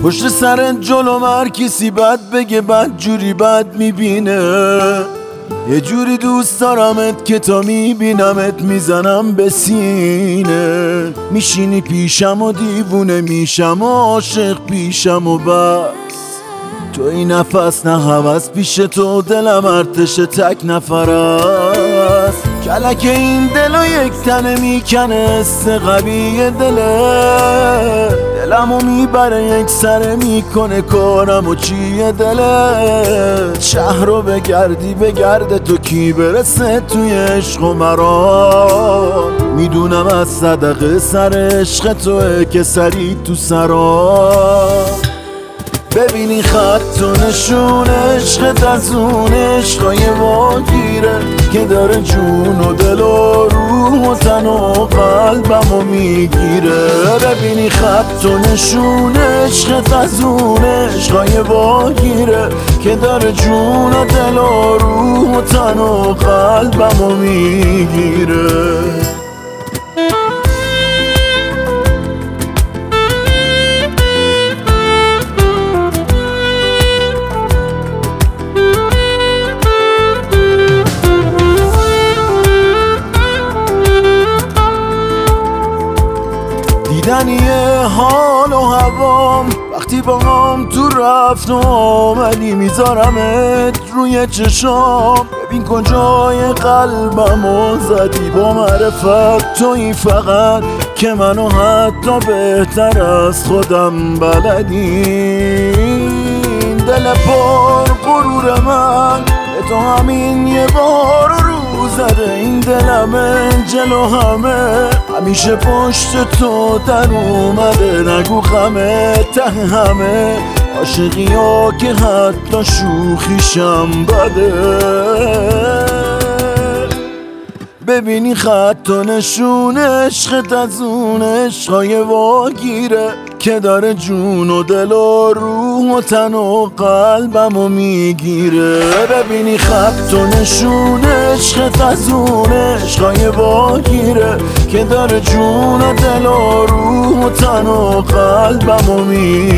پشت سرت جلو هر کسی بد بگه بد جوری بد میبینه. یه جوری دوست دارمت که تا میبینمت میزنم به سینه. میشینی پیشم و دیوونه میشم و عاشق پیشم و بس. تو این نفس نه هوس پیش تو دلم ارتش تک نفر است. کلک این دلو یک تنه میکنه است قوی دله. دلمو میبره یک سره میکنه کارمو چیه دله. شهر رو بگردی بگرده تو کی برسه توی عشق و مرا. میدونم از صدقه سر عشق توه که سری تو سرا. ببینی خط و نشون عشقت از اون عشقای واگیره که داره جون و دل و روح و تن و قلبمو میگیره. ببینی خط و نشون عشقت از اون عشقای واگیره که داره جون و دل و روح و تن و قلبمو میگیره. دیدنیه حال و هوام وقتی با هم تو رفت و آمدی. میذارمت روی چشام ببین کجای قلبمو زدی. با معرفت تویی فقط که منو حتی بهتر از خودم بلدی. دل پر غرور من به تو همین یه بار رو زده. این دلمه جلو همه همیشه پشت تو در اومده. نگو غمه ته همه عاشقی ها که حتی شوخیشم بده. ببینی خط و نشون عشقت از اون عشقای واگیره که داره جون و دل و روح و تن و قلبمو میگیره. ببینی خط و نشون عشقت از اون عشقای واگیره که داره جون و دل و روح و تن و قلبمو میگیره.